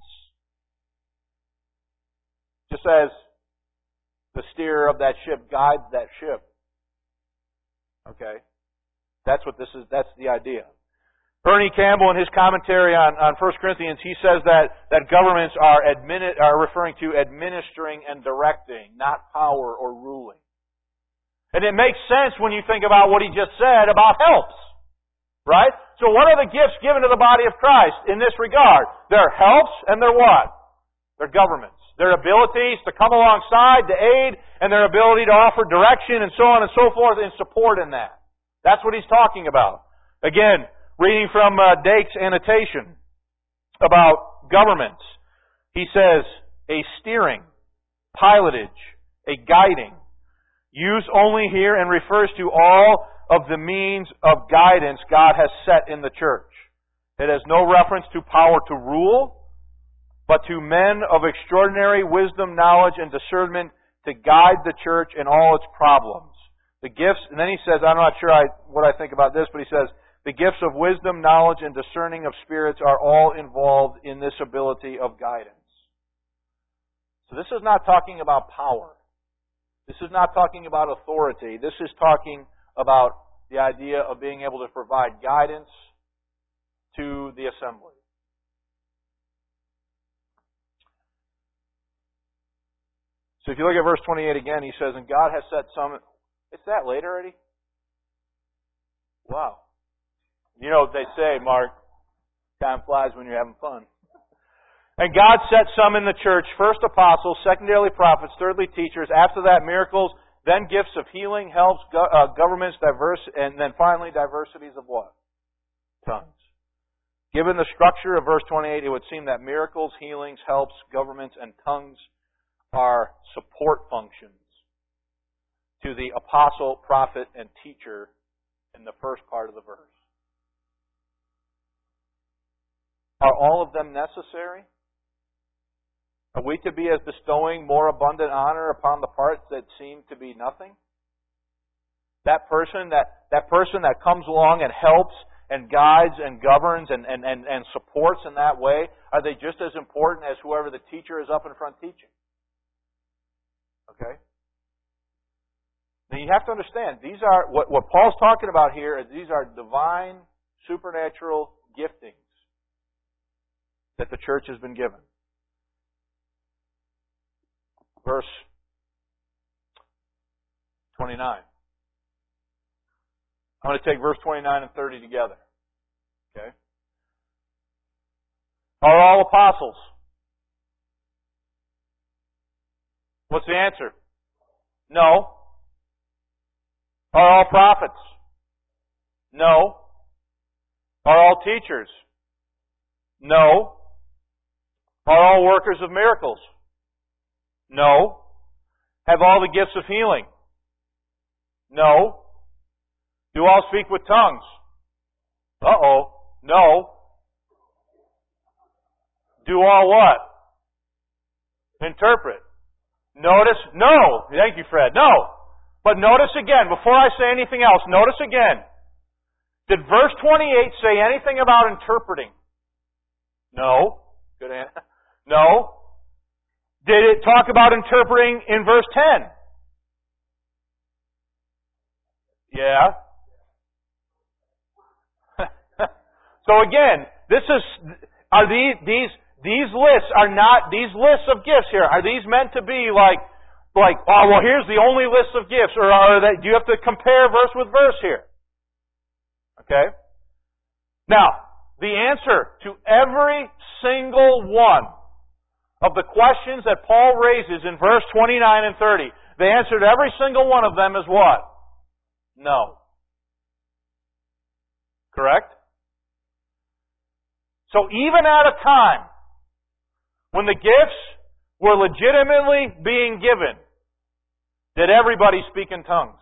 Just as the steerer of that ship guides that ship. Okay? That's what this is, that's the idea. Bernie Campbell in his commentary on, on First Corinthians, he says that, that governments are, admini- are referring to administering and directing, not power or ruling. And it makes sense when you think about what he just said about helps. Right? So what are the gifts given to the body of Christ in this regard? They're helps and they're what? They're governments. Their abilities to come alongside, to aid, and their ability to offer direction and so on and so forth and support in that. That's what he's talking about. Again, reading from uh, Dake's annotation about governments. He says, a steering, pilotage, a guiding. Used only here and refers to all of the means of guidance God has set in the church. It has no reference to power to rule, but to men of extraordinary wisdom, knowledge, and discernment to guide the church in all its problems. The gifts, and then he says, I'm not sure I, what I think about this, but he says, the gifts of wisdom, knowledge, and discerning of spirits are all involved in this ability of guidance. So this is not talking about power. This is not talking about authority. This is talking about the idea of being able to provide guidance to the assembly. So if you look at verse twenty-eight again, he says, and God has set some... It's that late already? Wow. You know what they say, Mark, time flies when you're having fun. And God set some in the church, first apostles, secondarily prophets, thirdly teachers, after that miracles, then gifts of healing, helps, go, uh, governments, diverse, and then finally diversities of what? Tongues. Given the structure of verse twenty-eight, it would seem that miracles, healings, helps, governments, and tongues are support functions to the apostle, prophet, and teacher in the first part of the verse. Are all of them necessary? Are we to be as bestowing more abundant honor upon the parts that seem to be nothing? That person that, that person that comes along and helps and guides and governs and, and, and, and supports in that way, are they just as important as whoever the teacher is up in front teaching? Okay? Now you have to understand, these are what, what Paul's talking about here is these are divine, supernatural giftings that the church has been given. Verse twenty-nine. I'm going to take verse twenty-nine and thirty together. Okay? Are all apostles? What's the answer? No. Are all prophets? No. Are all teachers? No. Are all workers of miracles? No. Have all the gifts of healing? No. Do all speak with tongues? Uh-oh. No. Do all what? Interpret. Notice, no. Thank you, Fred. No. But notice again, before I say anything else, notice again. Did verse twenty-eight say anything about interpreting? No. Good answer. No. Did it talk about interpreting in verse ten? Yeah. So again, this is are these these these lists are not these lists of gifts here. Are these meant to be like like oh well here's the only list of gifts, or are they, do you have to compare verse with verse here? Okay. Now, the answer to every single one of the questions that Paul raises in verse twenty-nine and thirty, the answer to every single one of them is what? No. Correct? So even at a time when the gifts were legitimately being given, did everybody speak in tongues?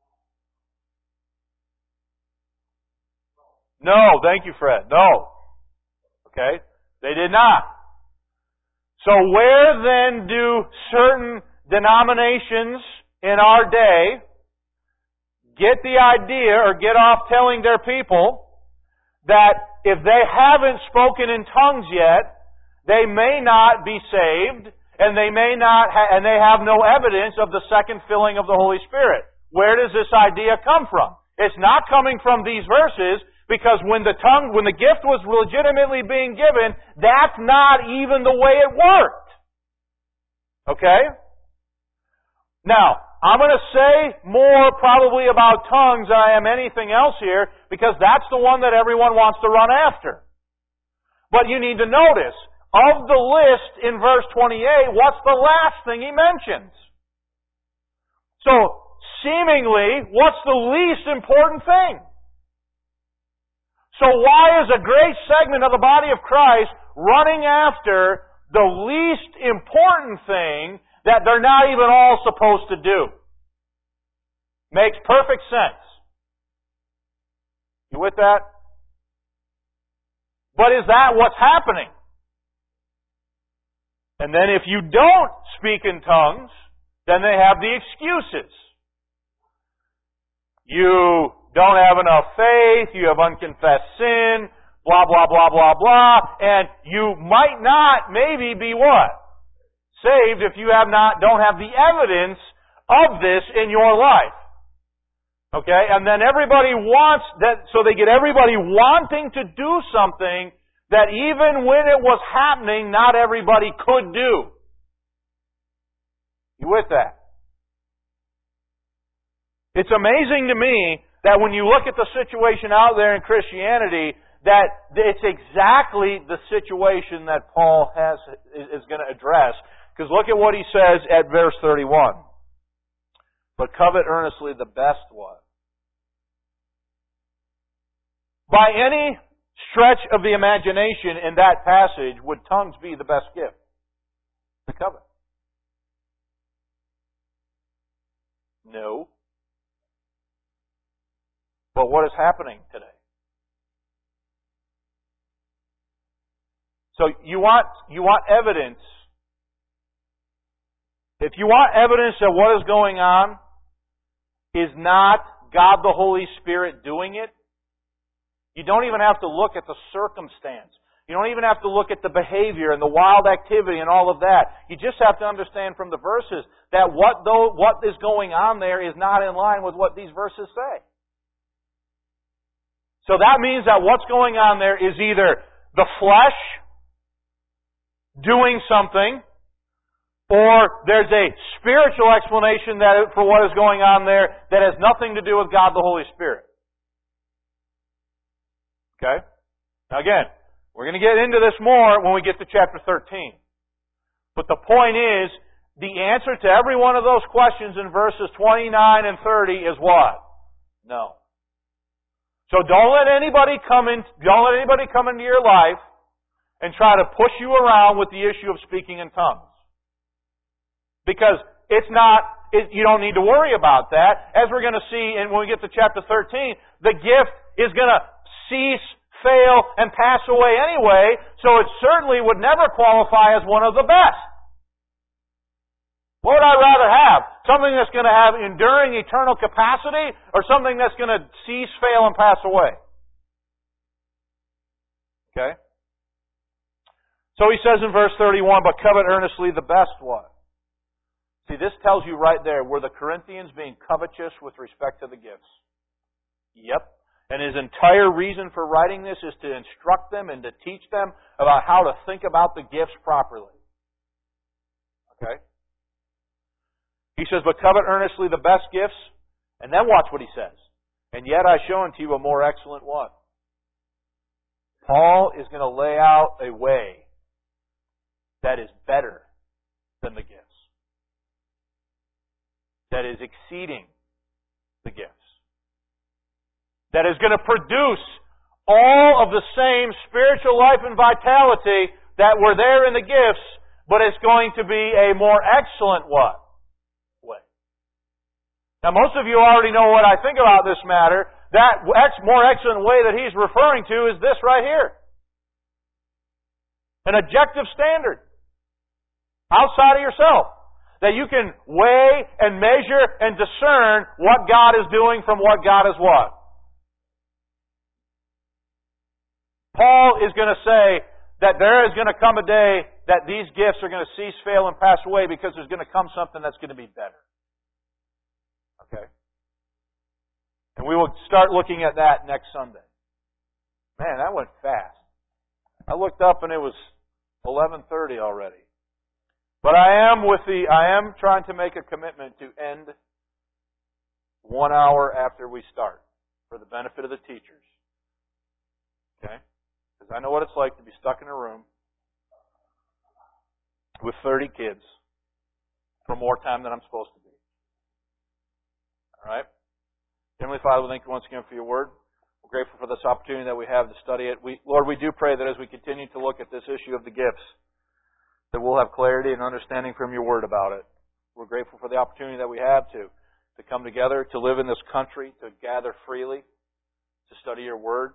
No. Thank you, Fred. No. Okay? They did not. So where then do certain denominations in our day get the idea or get off telling their people that if they haven't spoken in tongues yet, they may not be saved, and they may not, ha- and they have no evidence of the second filling of the Holy Spirit? Where does this idea come from? It's not coming from these verses, because when the tongue, when the gift was legitimately being given, that's not even the way it worked. Okay? Now, I'm going to say more probably about tongues than I am anything else here, because that's the one that everyone wants to run after. But you need to notice, of the list in verse twenty-eight, what's the last thing he mentions? So, seemingly, what's the least important thing? So why is a great segment of the body of Christ running after the least important thing that they're not even all supposed to do? Makes perfect sense. You with that? But is that what's happening? And then if you don't speak in tongues, then they have the excuses. You don't have enough faith, you have unconfessed sin, blah, blah, blah, blah, blah, and you might not maybe be what? Saved if you have not, don't have the evidence of this in your life. Okay? And then everybody wants that, so they get everybody wanting to do something that even when it was happening, not everybody could do. You with that? It's amazing to me that when you look at the situation out there in Christianity, that it's exactly the situation that Paul has is going to address. Because look at what he says at verse thirty-one. But covet earnestly the best what? By any stretch of the imagination in that passage, would tongues be the best gift to covet? No. But what is happening today? So you want you want evidence. If you want evidence that what is going on is not God the Holy Spirit doing it, you don't even have to look at the circumstance. You don't even have to look at the behavior and the wild activity and all of that. You just have to understand from the verses that what though what is going on there is not in line with what these verses say. So that means that what's going on there is either the flesh doing something, or there's a spiritual explanation that for what is going on there that has nothing to do with God the Holy Spirit. Okay? Now again, we're going to get into this more when we get to chapter thirteen. But the point is, the answer to every one of those questions in verses twenty-nine and thirty is what? No. So don't let anybody come in, don't let anybody come into your life and try to push you around with the issue of speaking in tongues. Because it's not, it, you don't need to worry about that. As we're going to see and when we get to chapter thirteen, the gift is going to cease, fail, and pass away anyway, so it certainly would never qualify as one of the best. What would I rather have? Something that's going to have enduring eternal capacity, or something that's going to cease, fail, and pass away? Okay? So he says in verse thirty-one, but covet earnestly the best what? See, this tells you right there, were the Corinthians being covetous with respect to the gifts? Yep. And his entire reason for writing this is to instruct them and to teach them about how to think about the gifts properly. Okay? He says, but covet earnestly the best gifts, and then watch what he says. And yet I show unto you a more excellent one. Paul is going to lay out a way that is better than the gifts. That is exceeding the gifts. That is going to produce all of the same spiritual life and vitality that were there in the gifts, but it's going to be a more excellent what? Way. Now most of you already know what I think about this matter. That more excellent way that he's referring to is this right here. An objective standard. Outside of yourself. That you can weigh and measure and discern what God is doing from what God is what? Paul is going to say that there is going to come a day that these gifts are going to cease, fail, and pass away because there's going to come something that's going to be better. Okay? And we will start looking at that next Sunday. Man, that went fast. I looked up and it was eleven thirty already. But I am with the I am trying to make a commitment to end one hour after we start for the benefit of the teachers. Okay? Because I know what it's like to be stuck in a room with thirty kids for more time than I'm supposed to be. All right? Heavenly Father, we thank you once again for your word. We're grateful for this opportunity that we have to study it. We, Lord, we do pray that as we continue to look at this issue of the gifts, that we'll have clarity and understanding from your word about it. We're grateful for the opportunity that we have to, to come together, to live in this country, to gather freely, to study your word.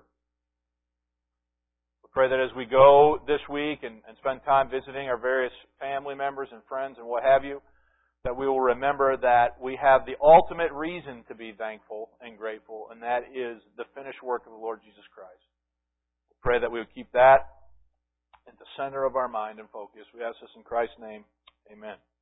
We pray that as we go this week and, and spend time visiting our various family members and friends and what have you, that we will remember that we have the ultimate reason to be thankful and grateful, and that is the finished work of the Lord Jesus Christ. We pray that we would keep that at the center of our mind and focus. We ask this in Christ's name. Amen.